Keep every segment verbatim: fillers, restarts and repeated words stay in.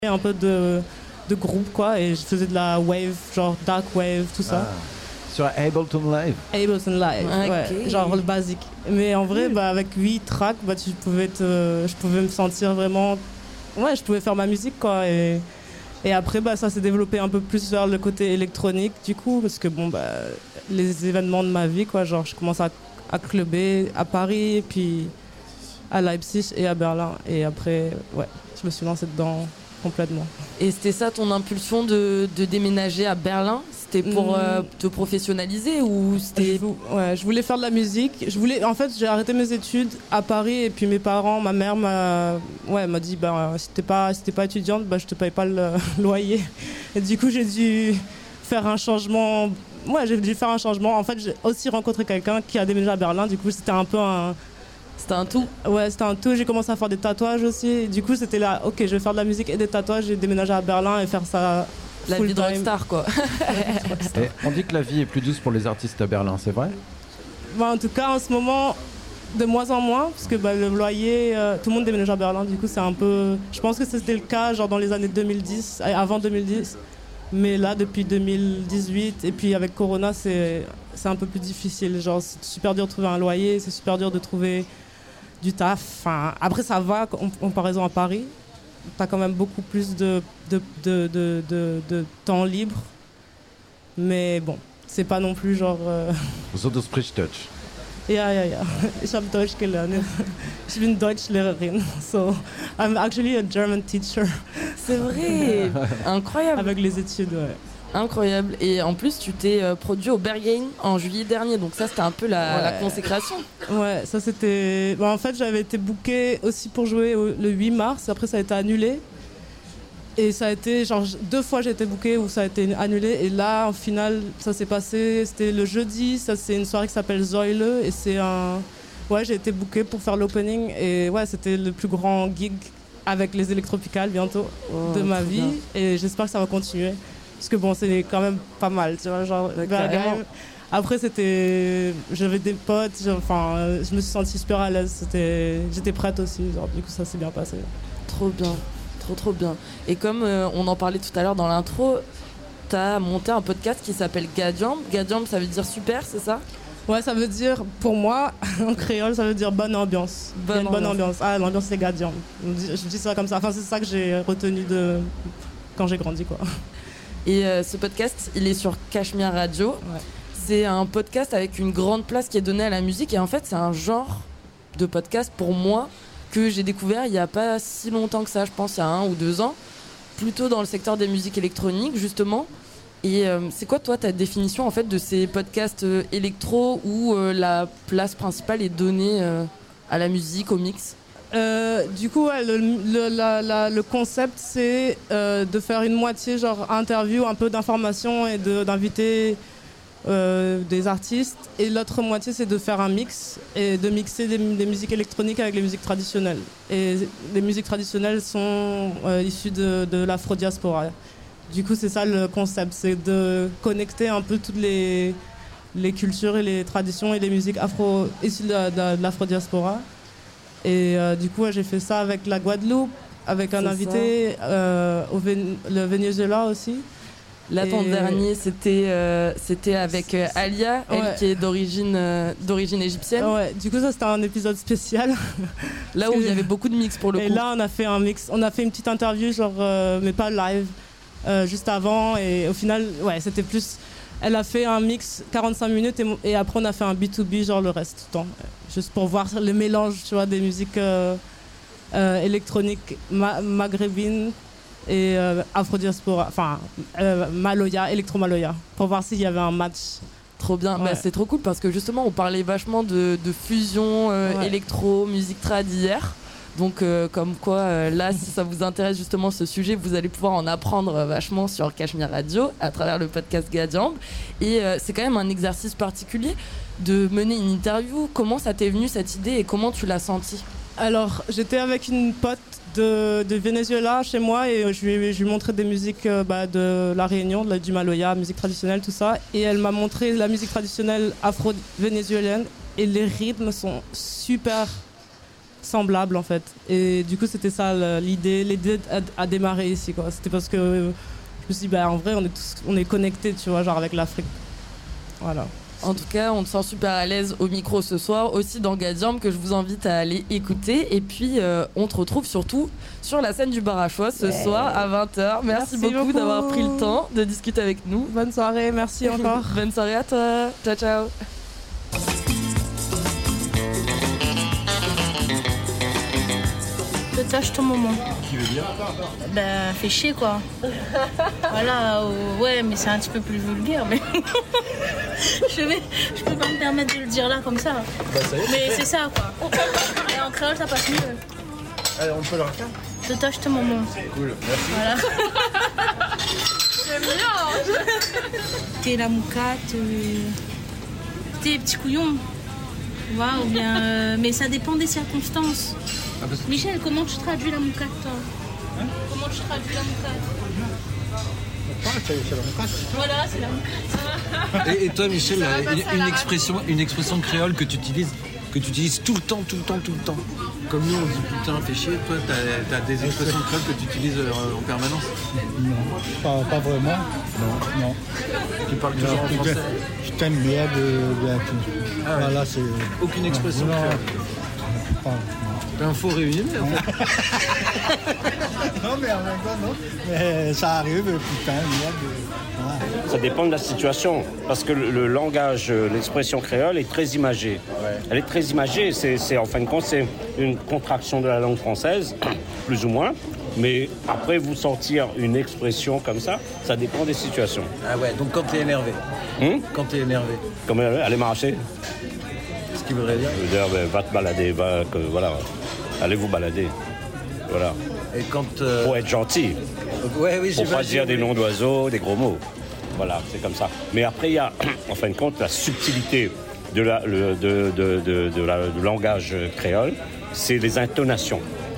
un peu de, de groupe, quoi, et je faisais de la wave, genre dark wave, tout ça. Ah. Sur Ableton Live. Ableton Live, okay. Ouais, genre le basique. Mais en vrai, bah, avec huit tracks, bah, tu pouvais te, je pouvais me sentir vraiment... Ouais, je pouvais faire ma musique, quoi. Et, et après, bah, ça s'est développé un peu plus vers le côté électronique, du coup, parce que, bon, bah, les événements de ma vie, quoi, genre, je commence à, à clubber à Paris, et puis à Leipzig et à Berlin. Et après, ouais, je me suis lancée dedans complètement. Et c'était ça ton impulsion de, de déménager à Berlin ? C'était pour euh, te professionnaliser ou c'était... Je, ouais, je voulais faire de la musique. Je voulais, en fait, j'ai arrêté mes études à Paris et puis mes parents, ma mère m'a, ouais, m'a dit bah, si t'es pas, si t'es pas étudiante, bah, je te paye pas le loyer. Et du coup, j'ai dû faire un changement. Ouais, j'ai dû faire un changement. En fait, j'ai aussi rencontré quelqu'un qui a déménagé à Berlin. Du coup, c'était un peu un... C'était un tout. Ouais, c'était un tout. J'ai commencé à faire des tatouages aussi. Et du coup, c'était là, ok, je vais faire de la musique et des tatouages. J'ai déménagé à Berlin et faire ça... La vie de rockstar, quoi. Et on dit que la vie est plus douce pour les artistes à Berlin, c'est vrai ? Bah, en tout cas, en ce moment, de moins en moins, parce que bah, le loyer, euh, tout le monde déménage à Berlin, du coup, c'est un peu... Je pense que c'était le cas genre dans les années deux mille dix, avant deux mille dix, mais là, depuis deux mille dix-huit, et puis avec Corona, c'est, c'est un peu plus difficile. Genre, c'est super dur de trouver un loyer, c'est super dur de trouver du taf. Enfin, après, ça va, en comparaison à Paris. T'as quand même beaucoup plus de, de, de, de, de, de temps libre. Mais bon, c'est pas non plus genre... Euh... So, du sprichst Deutsch? Ja, ja, ja. Ich habe Deutsch gelernt. Ich bin Deutschlehrerin. So, I'm actually a German teacher. C'est vrai. Incroyable. Avec les études, ouais. Incroyable. Et en plus, tu t'es euh, produit au Berghain en juillet dernier. Donc ça, c'était un peu la, ouais. la consécration. Ouais, ça c'était... Bon, en fait, j'avais été bookée aussi pour jouer au, le huit mars. Après, ça a été annulé. Et ça a été... Genre, deux fois, j'ai été bookée où ça a été annulé. Et là, au final, ça s'est passé... C'était le jeudi. Ça, c'est une soirée qui s'appelle Zoile. Et c'est un... Ouais, j'ai été bookée pour faire l'opening. Et ouais, c'était le plus grand gig avec les Electropicales bientôt oh, de ma vie. Bien. Et j'espère que ça va continuer. Parce que bon, c'est quand même pas mal, tu vois, genre... Après, c'était... J'avais des potes, enfin, je me suis sentie super à l'aise, c'était... J'étais prête aussi, genre, du coup, ça s'est bien passé. Trop bien, trop trop bien. Et comme euh, on en parlait tout à l'heure dans l'intro, t'as monté un podcast qui s'appelle Gadiamb. Gadiamb, ça veut dire super, c'est ça ? Ouais, ça veut dire, pour moi, en créole, ça veut dire bonne ambiance. Bonne, une bonne ambiance. Ah, l'ambiance, c'est Gadiamb. Je dis ça comme ça, enfin, c'est ça que j'ai retenu de... quand j'ai grandi, quoi. Et euh, ce podcast, il est sur Cachemire Radio. Ouais. C'est un podcast avec une grande place qui est donnée à la musique. Et en fait, c'est un genre de podcast, pour moi, que j'ai découvert il n'y a pas si longtemps que ça. Je pense il y a un ou deux ans. Plutôt dans le secteur des musiques électroniques, justement. Et euh, c'est quoi, toi, ta définition, en fait, de ces podcasts euh, électro où euh, la place principale est donnée euh, à la musique, au mix ? Euh, du coup, ouais, le, le, la, la, le concept, c'est euh, de faire une moitié genre interview, un peu d'information et de, d'inviter euh, des artistes. Et l'autre moitié, c'est de faire un mix et de mixer des, des musiques électroniques avec les musiques traditionnelles. Et les musiques traditionnelles sont euh, issues de, de l'afro-diaspora. Du coup, c'est ça le concept, c'est de connecter un peu toutes les, les cultures et les traditions et les musiques afro, issues de, de, de l'afro-diaspora. Et euh, du coup, ouais, j'ai fait ça avec la Guadeloupe, avec un c'est invité, euh, au Ven- le Venezuela aussi. Là, ton et... dernier, c'était, euh, c'était avec euh, Alia, elle ouais. qui est d'origine, euh, d'origine égyptienne. Ouais, du coup, ça, c'était un épisode spécial. Là où il y avait beaucoup de mix pour le et coup. Et là, on a fait un mix, on a fait une petite interview, genre, euh, mais pas live, euh, juste avant. Et au final, ouais, c'était plus... Elle a fait un mix quarante-cinq minutes et, et après on a fait un B deux B genre le reste du temps. Juste pour voir le mélange, tu vois, des musiques euh, euh, électroniques ma- maghrébines et euh, afro-diaspora, enfin euh, Maloya, électro-Maloya, pour voir s'il y avait un match. Trop bien, ouais. Bah, c'est trop cool parce que justement on parlait vachement de, de fusion euh, ouais. électro, musique trad hier. Donc euh, comme quoi euh, là si ça vous intéresse justement ce sujet, vous allez pouvoir en apprendre euh, vachement sur Cachemire Radio à travers le podcast Gadiamb. Et euh, c'est quand même un exercice particulier de mener une interview. Comment ça t'est venu cette idée et comment tu l'as senti ? Alors j'étais avec une pote de, de Venezuela chez moi et je lui, je lui montrais des musiques euh, bah, de la Réunion, de la, du Maloya, musique traditionnelle, tout ça. Et elle m'a montré la musique traditionnelle afro-vénézuélienne et les rythmes sont super... semblables en fait. Et du coup, c'était ça l'idée, l'idée à, à démarrer ici, quoi. C'était parce que je me suis dit, bah, en vrai, on est tous, on est connectés, tu vois, genre avec l'Afrique. Voilà. En tout cas, on te sent super à l'aise au micro ce soir, aussi dans Gadiam, que je vous invite à aller écouter. Et puis, euh, on te retrouve surtout sur la scène du Bar à Choix ce ouais. soir à vingt heures. Merci, merci beaucoup, beaucoup d'avoir pris le temps de discuter avec nous. Bonne soirée, merci encore. Bonne soirée à toi. Ciao, ciao. Tâche ton moment. Qui veut dire Bah, fais chier quoi. Voilà, euh, ouais, mais c'est un petit peu plus vulgaire, mais je vais, je peux pas me permettre de le dire là comme ça. Bah, ça y est, mais c'est ça quoi. Et en créole, ça passe mieux. Allez, on peut le refaire. Tâche ton moment. Cool, merci. Voilà. J'aime bien. T'es la moucate, euh... t'es petit couillon. Tu vois, ou bien, euh... mais ça dépend des circonstances. Ah, parce... Michel, comment tu traduis la moucate, toi hein? Comment tu traduis la moucate? C'est la moucate. Voilà, c'est la moucate. Et, et toi, Michel, une, une, expression, une expression de créole que tu utilises, que tu utilises tout le temps, tout le temps, tout le temps. Comme nous, on dit putain, fais chier. Toi, t'as as des expressions de créole que tu utilises euh, en permanence? Non, pas, pas vraiment. Non, non. Tu parles toujours en français? Je t'aime bien de bien tout. Ah ouais. Voilà, c'est... Aucune expression non, de créole? Pas, non. T'es un faux réunionnais en fait. Non mais en même temps non. Mais ça arrive, putain, merde. Ah. Ça dépend de la situation. Parce que le, le langage, l'expression créole est très imagée. Ouais. Elle est très imagée. C'est, c'est, en fin de compte, c'est une contraction de la langue française, plus ou moins. Mais après, vous sortir une expression comme ça, ça dépend des situations. Ah ouais, donc quand t'es énervé. Hum quand t'es énervé. Comme aller marcher. Ce qui voudrait dire Je veux dire, ben, va te balader, va, que, voilà. Allez vous balader. Voilà. Et quand. Euh... Pour être gentil. Ouais, oui, Pour pas dire des noms d'oiseaux, des gros mots. Voilà, c'est comme ça. Mais après, il y a, en fin de compte, la subtilité de la, le, de, de, de, de la, du langage créole, c'est les intonations.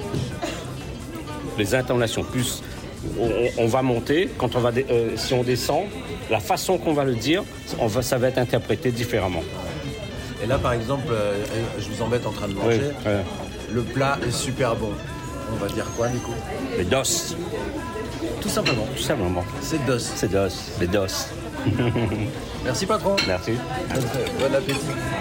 Les intonations. Plus on, on va monter, quand on va, euh, si on descend, la façon qu'on va le dire, on va, ça va être interprété différemment. Et là, par exemple, euh, je vous embête en train de manger. Oui, ouais. Le plat est super bon. On va dire quoi, du coup? Les dos. Tout simplement. Tout simplement. C'est dos. C'est dos. Les dos. Merci, patron. Merci. Bon appétit.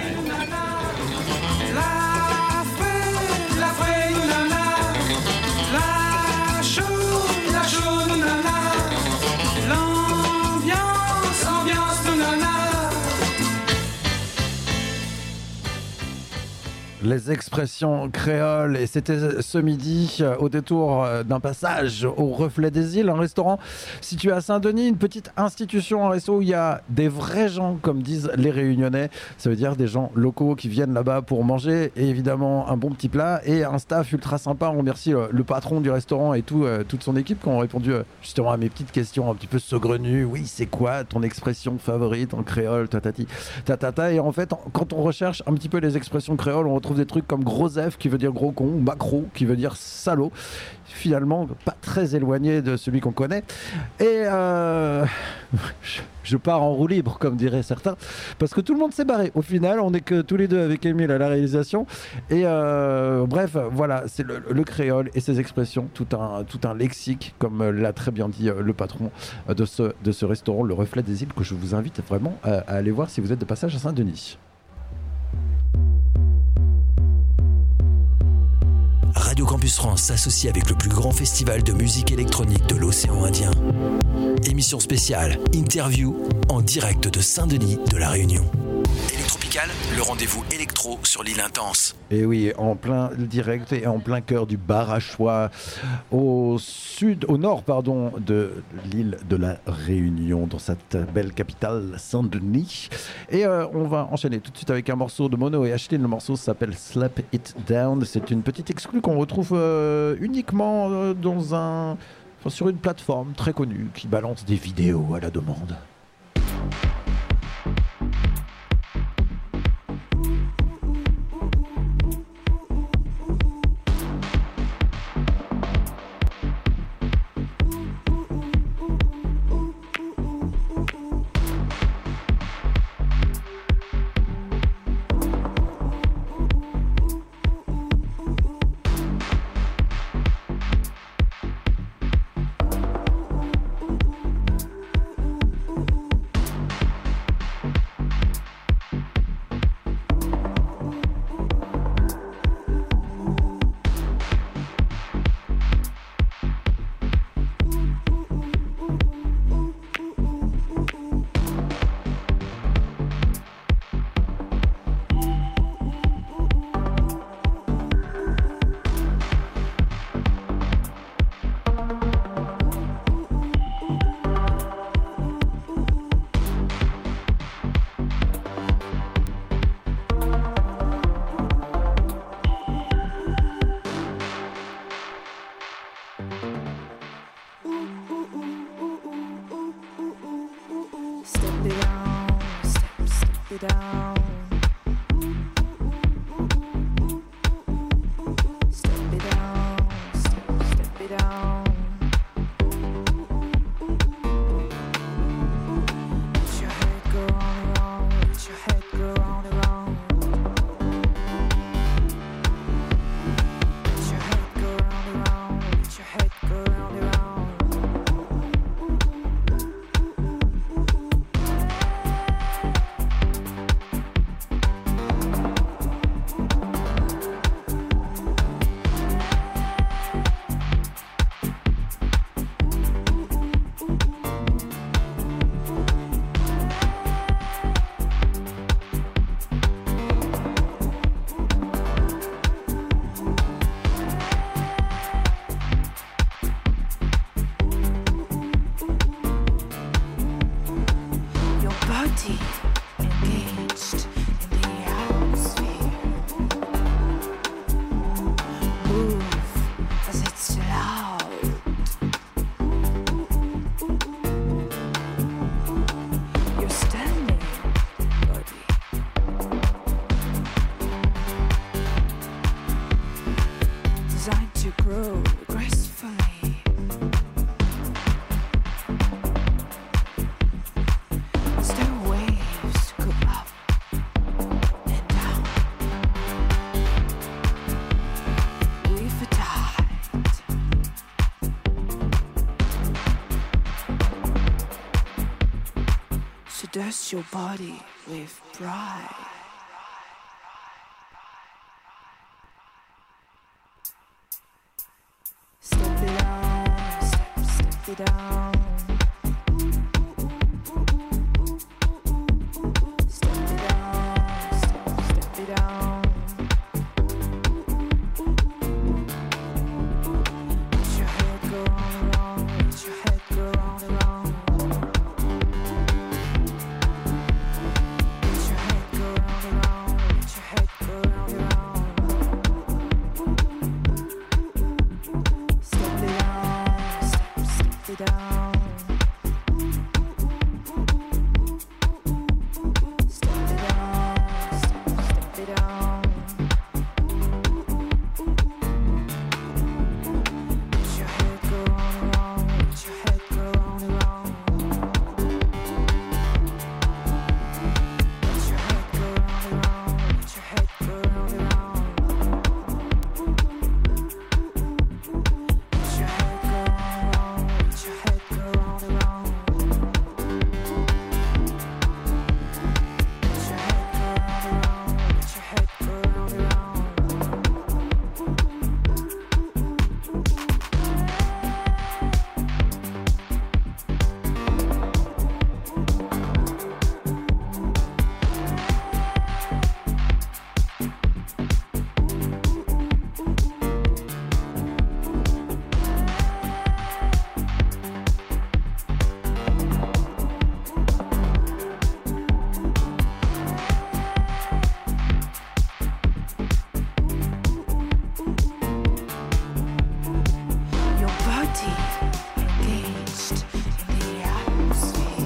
Les expressions créoles, et c'était ce midi au détour d'un passage au Reflet des Îles, un restaurant situé à Saint-Denis, une petite institution, un resto où il y a des vrais gens, comme disent les Réunionnais. Ça veut dire des gens locaux qui viennent là-bas pour manger, et évidemment un bon petit plat et un staff ultra sympa. On remercie le, le patron du restaurant et tout, euh, toute son équipe qui ont répondu euh, justement à mes petites questions un petit peu saugrenues. Oui, c'est quoi ton expression favorite en créole, tatati, tatata. Et en fait, quand on recherche un petit peu les expressions créoles, on retrouve des trucs comme gros F qui veut dire gros con, macro qui veut dire salaud, finalement pas très éloigné de celui qu'on connaît. Et euh, je pars en roue libre, comme diraient certains, parce que tout le monde s'est barré. Au final, on n'est que tous les deux avec Émile à la réalisation. Et euh, bref, voilà, c'est le, le créole et ses expressions, tout un, tout un lexique, comme l'a très bien dit le patron de ce, de ce restaurant, le Reflet des Îles, que je vous invite vraiment à, à aller voir si vous êtes de passage à Saint-Denis. Radio Campus France s'associe avec le plus grand festival de musique électronique de l'océan Indien. Émission spéciale, interview en direct de Saint-Denis de La Réunion. Electropical, le rendez-vous électro sur l'île Intense. Et oui, en plein direct et en plein cœur du Bar à Choix, au sud, au nord, pardon, de l'île de La Réunion, dans cette belle capitale Saint-Denis. Et euh, on va enchaîner tout de suite avec un morceau de Mono et Ashley. Le morceau s'appelle Slap It Down. C'est une petite exclue qu'on retrouve euh, uniquement euh, dans un, enfin, sur une plateforme très connue qui balance des vidéos à la demande. Step it down, step, step it down. Step it down, step, step it down. Let your head go round and round, let your head go round and round. Let your head go round and round, let your head go round and round. Engaged in the atmosphere. Move as it's loud. You're standing, body. Designed to grow gracefully. Seduce your body with pride. Step it down, step, step it down. Step it down, step, step it down. Let your head go round and round, let your head go round and round. Down. Step it down, step, step it down. Let your head go round and round, let your head go round and round. Let your head go round and round, let your head go round and round. Let your head go round and round. Let your head go round and round. Let your head go round and round. Let your head go round and round. Your body engaged in the atmosphere.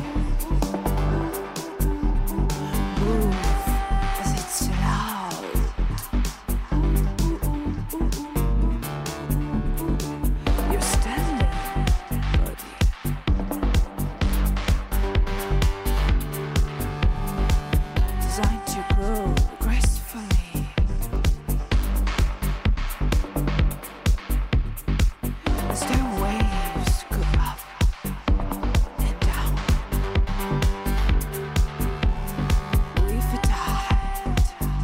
Move as it's loud. You're standing, body. Designed to grow gracefully. Still waves go up and down with the tide.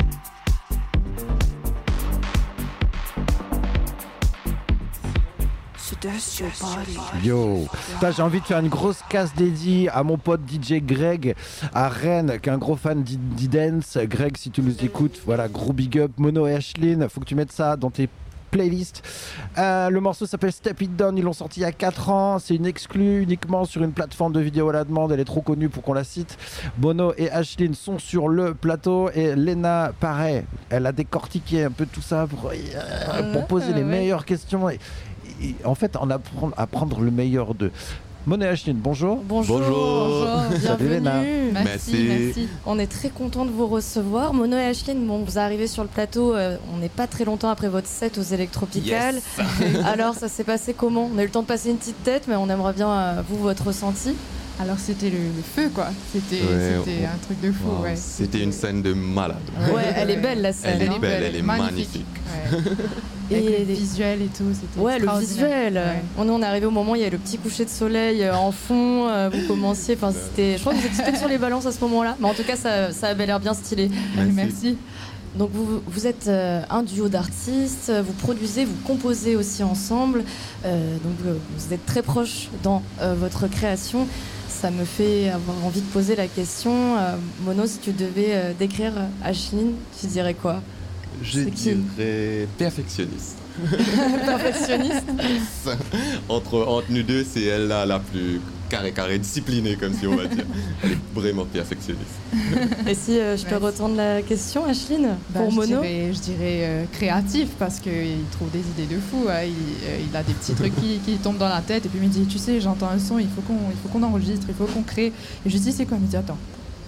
Seduce your body. Yo, putain, j'ai envie de faire une grosse casse dédiée à mon pote D J Greg à Rennes, qui est un gros fan d'e-dance. Greg, si tu nous écoutes, voilà, gros big up. Mono et Ashlyn, faut que tu mettes ça dans tes playlist. Euh, le morceau s'appelle Step It Down, ils l'ont sorti il y a quatre ans. C'est une exclue uniquement sur une plateforme de vidéo à la demande. Elle est trop connue pour qu'on la cite. Bono et Ashlyn sont sur le plateau et Lena, pareil, elle a décortiqué un peu tout ça pour, euh, pour poser les meilleures questions. Et, et, en fait, en apprendre, apprendre le meilleur d'eux. Bono et Ashlyn, bonjour. Bonjour. Bonjour. Salut Léna. Merci, Merci. merci. On est très content de vous recevoir. Mono et Ashlyn, bon, vous arrivez sur le plateau, euh, on n'est pas très longtemps après votre set aux Electropicales. Yes. Alors, ça s'est passé comment? On a eu le temps de passer une petite tête, mais on aimerait bien, euh, vous, votre ressenti. Alors c'était le, le feu quoi, c'était Ouais, c'était on- un truc de fou. Wow, Ouais. C'était une scène de malade. Ouais, elle est belle la scène. Elle est hein. belle, elle est magnifique. Ouais. Avec Et le les- visuel et tout, c'était Ouais, le extraordinaire. visuel. Ouais. On, on est arrivé au moment où il y a le petit coucher de soleil euh, en fond. euh, vous commenciez. Enfin, c'était. Je crois que vous étiez peut-être sur les balances à ce moment-là. Mais en tout cas, ça, ça avait l'air bien stylé. Merci. Merci. Donc vous, vous êtes euh, un duo d'artistes. Vous produisez, vous composez aussi ensemble. Euh, donc euh, vous êtes très proches dans euh, votre création. Ça me fait avoir envie de poser la question. Euh, Mono, si tu devais euh, décrire Ashlyn, tu dirais quoi? Je C'est qui dirais perfectionniste. Perfectionniste. entre, entre nous deux, c'est elle la, la plus carré carré disciplinée, comme si on va dire. Elle est vraiment perfectionniste. Et si euh, je te Merci. retourne la question, Ashlyn, Bah, pour je Mono? dirais, je dirais euh, créatif parce qu'il trouve des idées de fou. Hein. Il, euh, il a des petits trucs qui, qui tombent dans la tête et puis il me dit, tu sais, j'entends un son, il faut qu'on il faut qu'on enregistre, il faut qu'on crée. Et je dis, c'est quoi? Il me dit, attends.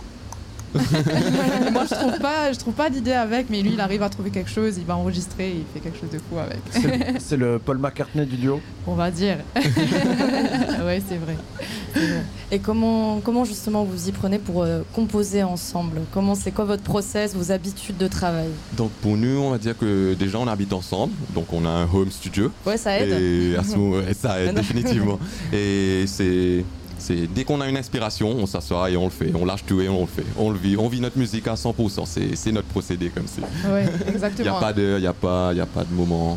Moi, je trouve pas, je trouve pas d'idée avec, mais lui, il arrive à trouver quelque chose, il va enregistrer, il fait quelque chose de fou avec. C'est- C'est le Paul McCartney du duo. On va dire. Ouais, c'est vrai. Et comment, comment justement vous y prenez pour euh, composer ensemble? Comment c'est quoi votre process, vos habitudes de travail? Donc pour nous, on va dire que déjà on habite ensemble, donc on a un home studio. Ouais, ça aide. Et à ce moment, ouais, ça aide définitivement. Et c'est, c'est dès qu'on a une inspiration, on s'assoit et on le fait, on lâche tout et on le fait, on le vit, on vit notre musique à cent pour cent. C'est, c'est notre procédé comme ça. Ouais, Il n'y exactement. a pas de, il y a pas, il y a pas de moment.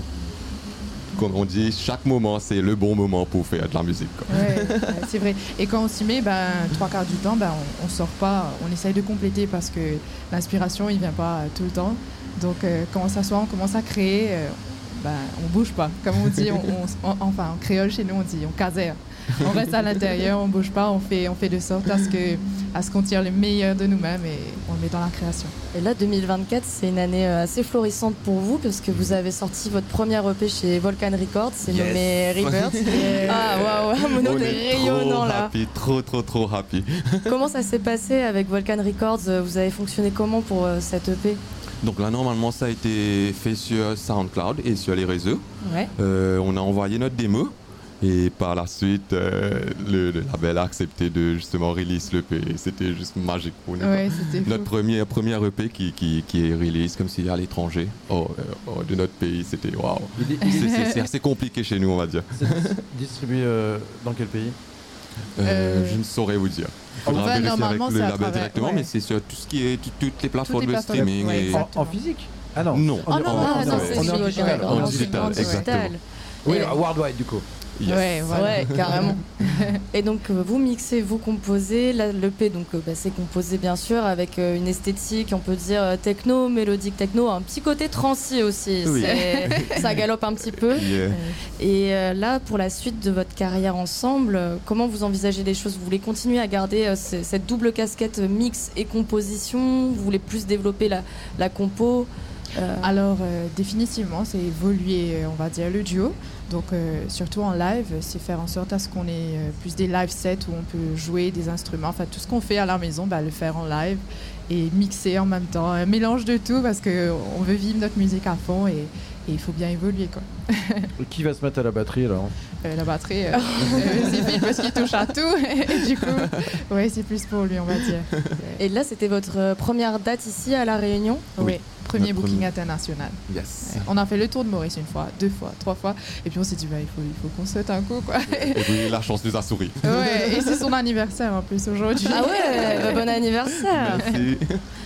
Comme on dit, chaque moment c'est le bon moment pour faire de la musique, quoi. Ouais, ouais, c'est vrai. Et quand on s'y met, ben, trois quarts du temps, ben, on, on sort pas, on essaye de compléter parce que l'inspiration, il vient pas euh, tout le temps. Donc euh, quand on s'assoit, on commence à créer, euh, ben, on bouge pas. Comme on dit, on, on- on- enfin en créole chez nous, on dit on casère. On reste à l'intérieur, on bouge pas, on fait, on fait de sorte à ce que, à ce qu'on tire le meilleur de nous-mêmes et on le met dans la création. Et là, deux mille vingt-quatre, c'est une année euh, assez florissante pour vous parce que vous avez sorti votre premier E P chez Volcan Records, c'est Yes. nommé Rebirth. Et- Ah waouh, Mono, On t'es est rayonnant trop là. happy, trop trop trop happy. Comment ça s'est passé avec Volcan Records? Vous avez fonctionné comment pour euh, cette E P? Donc là normalement ça a été fait sur SoundCloud et sur les réseaux. Ouais. Euh, on a envoyé notre démo et par la suite euh, le, le label a accepté de justement release l'E P. C'était juste magique pour nous. Ouais, c'était fou. Notre premier, premier E P qui, qui, qui est release comme s'il y a à l'étranger hors, euh, hors de notre pays, c'était waouh. Il est- C'est- C'est c'est assez compliqué chez nous, on va dire. C'est distribué euh, dans quel pays? Euh, Euh, je ne saurais vous dire. Il faudra Enfin, vérifier avec normalement, le c'est à label travers- directement, ouais. mais c'est sur tout ce qui est tout- toutes les plateformes les de plateformes, streaming. ouais, et... En, exactement. en physique? Ah non. Non. Oh non, en- non, en- non, ouais. c'est en sur digital, en en digital, digital, exactement. Oui, Et- à Worldwide du coup. Yes. Ouais, voilà. Ouais, carrément. Et donc euh, vous mixez, vous composez, la- l'E P donc euh, bah, c'est composé bien sûr avec euh, une esthétique, on peut dire euh, techno, mélodique techno, un petit côté transi aussi. Oui. C'est- Ça galope un petit peu. Yeah. Et euh, là, pour la suite de votre carrière ensemble, euh, comment vous envisagez les choses? Vous voulez continuer à garder euh, ce- cette double casquette euh, mix et composition? Vous voulez plus développer la, la compo? Euh, Alors, euh, définitivement, c'est évoluer, euh, on va dire, le duo. Donc, euh, surtout en live, c'est faire en sorte à ce qu'on ait euh, plus des live sets où on peut jouer des instruments. Enfin, tout ce qu'on fait à la maison, bah, le faire en live et mixer en même temps. Un mélange de tout parce qu'on veut vivre notre musique à fond et et il faut bien évoluer, quoi. Qui va se mettre à la batterie alors? Euh, la batterie, euh, euh, c'est Phil parce qu'il touche à tout. Et du coup, ouais, c'est plus pour lui, on va dire. Et là, c'était votre euh, première date ici à La Réunion? Oui, premier Notre booking premier. international. Yes. Ouais. On a fait le tour de Maurice une fois, deux fois, trois fois. Et puis on s'est dit, bah, il faut, il faut qu'on saute un coup, quoi. Et puis la chance nous a souri. Ouais, et c'est son anniversaire en plus aujourd'hui. Ah ouais, bah, bon anniversaire. Merci.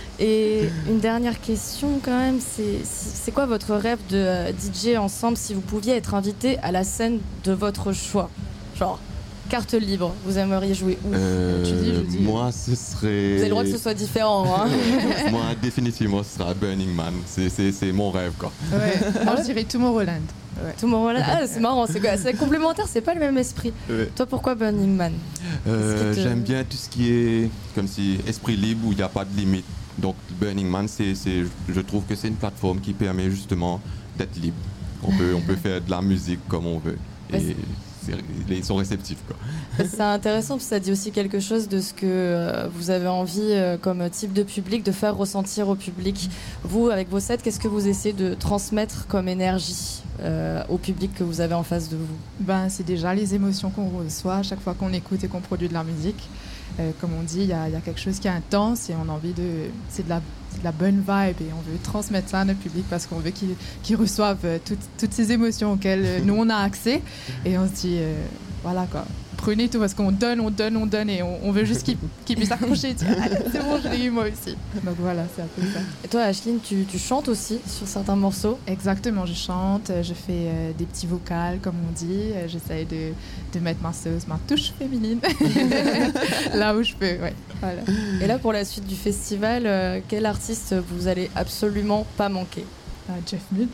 Et une dernière question quand même, c'est c'est quoi votre rêve de euh, D J ensemble si vous pouviez être invité à la scène de votre choix? Genre, carte libre, vous aimeriez jouer où? Euh, Tu dis, je dis. moi, ce serait. Vous avez le droit que ce soit différent. Hein. Moi, définitivement, ce sera Burning Man. C'est- C'est c'est mon rêve, quoi. Ouais, moi je dirais Tomorrowland. Ouais. Tomorrowland. Ah, c'est marrant, c'est, quoi c'est complémentaire, c'est pas le même esprit. Ouais. Toi, pourquoi Burning Man? Euh, te... J'aime bien tout ce qui est comme si esprit libre où il n'y a pas de limite. Donc Burning Man, c'est, c'est, je trouve que c'est une plateforme qui permet justement d'être libre. On peut, on peut faire de la musique comme on veut. Et c'est, ils sont réceptifs, quoi. C'est intéressant parce que ça dit aussi quelque chose de ce que euh, vous avez envie euh, comme type de public de faire ressentir au public. Vous, avec vos sets, qu'est-ce que vous essayez de transmettre comme énergie euh, au public que vous avez en face de vous? Ben, c'est déjà les émotions qu'on reçoit à chaque fois qu'on écoute et qu'on produit de la musique. Euh, comme on dit, il y, y a quelque chose qui est intense et on a envie de... C'est de la, de la bonne vibe et on veut transmettre ça à notre public parce qu'on veut qu'ils, qu'ils reçoivent euh, toutes, toutes ces émotions auxquelles euh, nous on a accès. Et on se dit, euh, voilà quoi, prenez tout parce qu'on donne, on donne, on donne et on, on veut juste qu'ils, qu'ils puissent accrocher et dire, allez, c'est bon, je l'ai eu moi aussi. Donc voilà, c'est un peu ça. Et toi, Acheline, tu, tu chantes aussi sur certains morceaux? Exactement, je chante, je fais euh, des petits vocals comme on dit, euh, j'essaye de, de mettre ma sauce, ma touche féminine là où je peux. Ouais, voilà. Et là, pour la suite du festival, euh, quel artiste vous allez absolument pas manquer? Ah, Jeff Mills.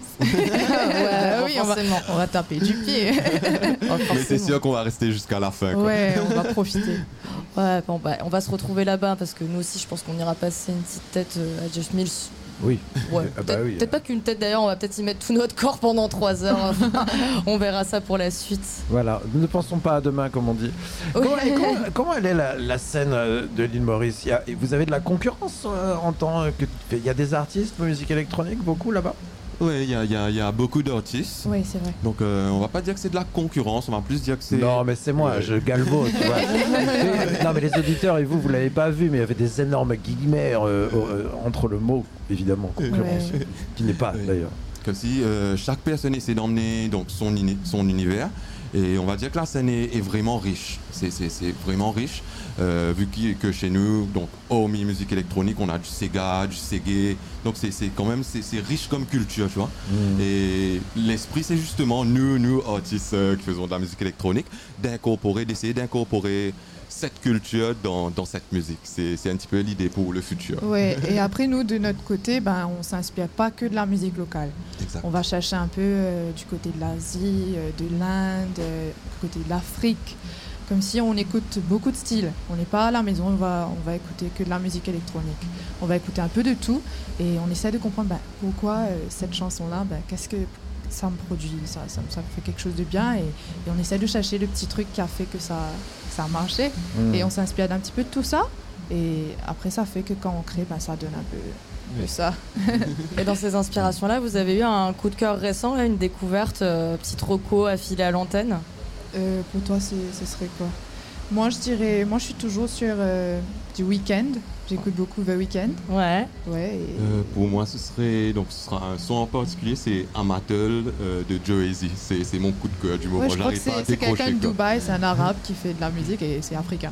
ouais, oui, on va, on va taper du pied. Mais c'est sûr qu'on va rester jusqu'à la fin, quoi. Ouais, on va profiter. Ouais, bon, bah, on va se retrouver là-bas parce que nous aussi, je pense qu'on ira passer une petite tête euh, à Jeff Mills. Oui. Ouais, ah peut-être, bah oui. peut-être pas qu'une tête d'ailleurs, on va peut-être y mettre tout notre corps pendant trois heures. On verra ça pour la suite. Voilà, ne pensons pas à demain, comme on dit. Oui. Comment, comment, comment elle est la, la scène de l'île Maurice? Il y a, Vous avez de la concurrence euh, en tant que. Il y a des artistes, musique électronique, beaucoup là-bas? Oui, il y a, y, a, y a beaucoup d'artistes. Oui, c'est vrai. Donc euh, on va pas dire que c'est de la concurrence, on va plus dire que c'est... Non, mais c'est moi, euh... je galvaude, tu vois. Non, mais les auditeurs et vous, vous l'avez pas vu, mais il y avait des énormes guillemets euh, euh, entre le mot, évidemment, concurrence, ouais. Qui n'est pas, ouais. D'ailleurs. Comme si euh, chaque personne essaie d'emmener donc, son, uni- son univers. Et on va dire que la scène est, est vraiment riche. C'est, c'est, c'est vraiment riche. Euh, vu que chez nous, donc hormis musique électronique, on a du Sega, du Sega. Donc c'est, c'est quand même c'est, c'est riche comme culture, tu vois. Mmh. Et l'esprit, c'est justement nous, nous artistes euh, qui faisons de la musique électronique, d'incorporer, d'essayer d'incorporer cette culture dans, dans cette musique. C'est, c'est un petit peu l'idée pour le futur. Ouais, et après, nous, de notre côté, ben, on ne s'inspire pas que de la musique locale. Exact. On va chercher un peu euh, du côté de l'Asie, euh, de l'Inde, euh, du côté de l'Afrique. Comme si on écoute beaucoup de styles. On n'est pas à la maison, on va, on va écouter que de la musique électronique. On va écouter un peu de tout et on essaie de comprendre ben, pourquoi euh, cette chanson-là, ben, qu'est-ce que ça me produit, ça, ça, ça me fait quelque chose de bien et, et on essaie de chercher le petit truc qui a fait que ça, ça a marché mmh. Et on s'inspire d'un petit peu de tout ça et après ça fait que quand on crée, ben, ça donne un peu de ça. Et dans ces inspirations-là, vous avez eu un coup de cœur récent, là, une découverte, euh, petite roco affilée à l'antenne? euh, Pour toi, c'est, ce serait quoi? Moi, je dirais, moi je suis toujours sur euh, du Weeknd. J'écoute beaucoup The Weeknd. Ouais. Ouais. Et... Euh, pour moi, ce serait donc ce sera un son en particulier, c'est Amatel euh, de Joezy. C'est, c'est mon coup de cœur du moment. Ouais, je crois que c'est, c'est quelqu'un de Dubaï, c'est un arabe qui fait de la musique et c'est africain.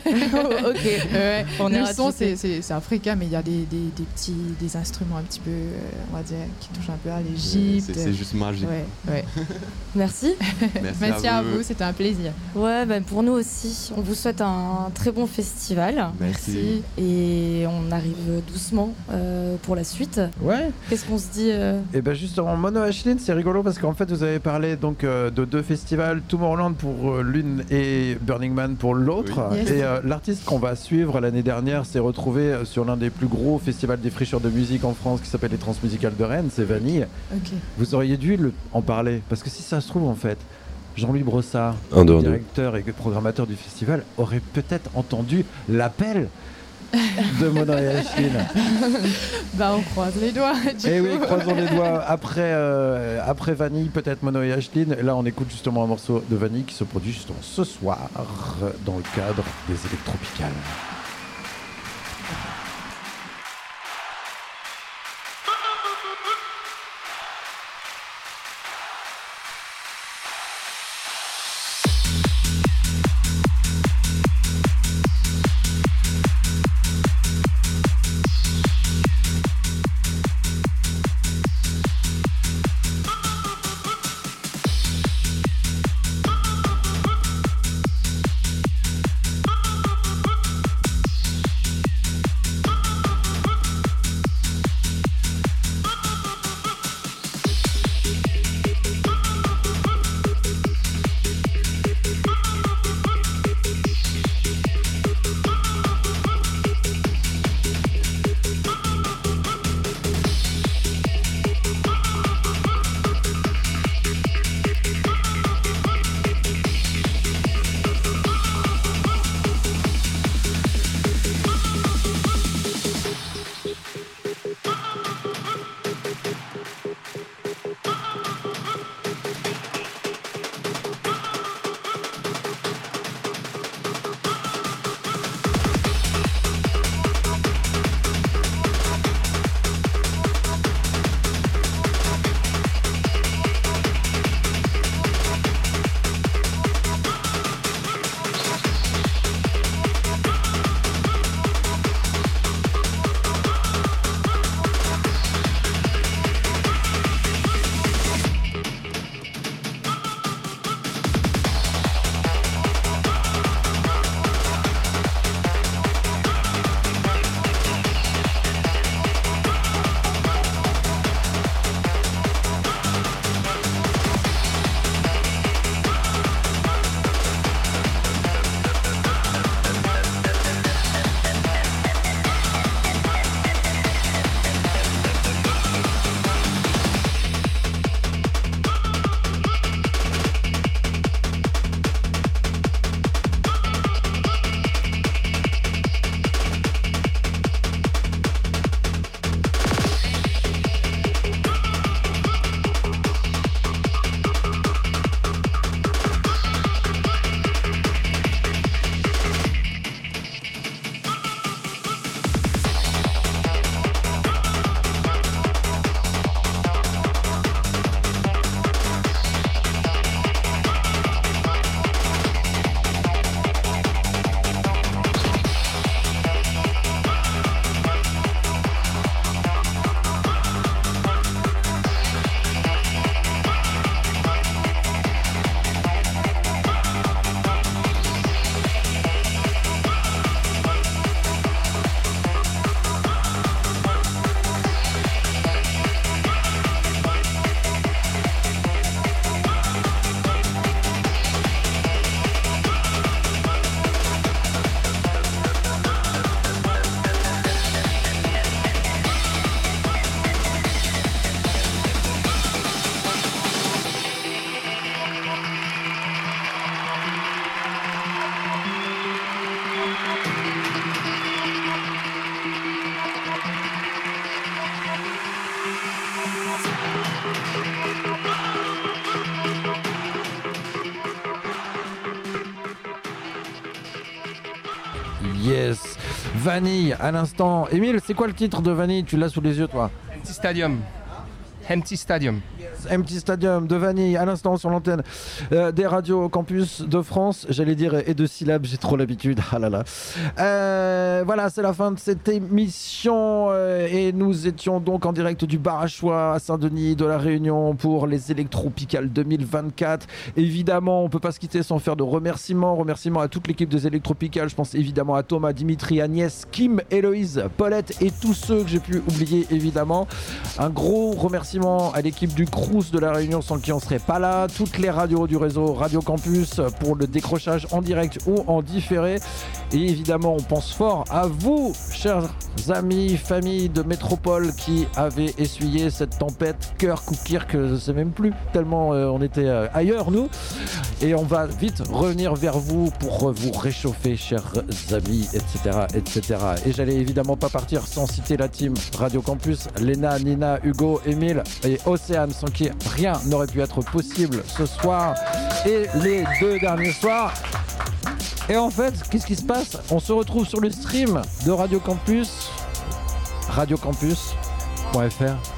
Ok. Ouais. On le son, c'est, c'est, c'est africain, mais il y a des, des, des petits des instruments un petit peu, euh, on va dire, qui touchent un peu à l'Égypte. Ouais, c'est, c'est juste magique. Ouais. Ouais. Merci. Merci, Merci à, à vous. vous, c'était un plaisir. Ouais, ben pour nous aussi. On vous souhaite un très bon festival. Merci. Et Et on arrive doucement euh, pour la suite. Ouais. Qu'est-ce qu'on se dit euh... Et ben justement, Mono Acheline, c'est rigolo parce qu'en fait, vous avez parlé donc euh, de deux festivals, Tomorrowland pour euh, l'une et Burning Man pour l'autre. Oui. Yes. Et euh, l'artiste qu'on va suivre l'année dernière s'est retrouvé sur l'un des plus gros festivals défricheurs de musique en France qui s'appelle les Transmusicales de Rennes, c'est Vanille. Okay. Vous auriez dû le, en parler parce que si ça se trouve en fait, Jean-Louis Brossard, un, deux, directeur deux. Et programmateur du festival, aurait peut-être entendu l'appel de Mono et Acheline. Bah on croise les doigts. Et oui, croisons les doigts. Après, euh, après Vanille, peut-être Mono et Acheline. Là, on écoute justement un morceau de Vanille qui se produit justement ce soir dans le cadre des Électropicales. Yes. Vanille, à l'instant. Émile, c'est quoi le titre de Vanille? Tu l'as sous les yeux, toi? Empty Stadium. Empty Stadium. Empty Stadium de Vanille, à l'instant sur l'antenne euh, des radios campus de France. J'allais dire et de syllabes, j'ai trop l'habitude. Ah là là. Euh, voilà, c'est la fin de cette émission euh, et nous étions donc en direct du bar à choix à Saint-Denis de la Réunion pour les Electropicales deux mille vingt-quatre. Évidemment, on ne peut pas se quitter sans faire de remerciements. Remerciements à toute l'équipe des Electropicales. Je pense évidemment à Thomas, Dimitri, Agnès, Kim, Héloïse, Paulette et tous ceux que j'ai pu oublier évidemment. Un gros remerciement à l'équipe du Crous de la Réunion sans qui on serait pas là, toutes les radios du réseau Radio Campus pour le décrochage en direct ou en différé, et évidemment on pense fort à vous chers amis, familles de métropole qui avaient essuyé cette tempête cœur Cookirk, je sais même plus tellement euh, on était euh, ailleurs nous, et on va vite revenir vers vous pour vous réchauffer chers amis, etc etc et j'allais évidemment pas partir sans citer la team Radio Campus, Léna, Nina, Hugo, Émile et Océane sans qui rien n'aurait pu être possible ce soir et les deux derniers soirs. Et en fait, qu'est-ce qui se passe? On se retrouve sur le stream de Radio Campus, radiocampus point f r.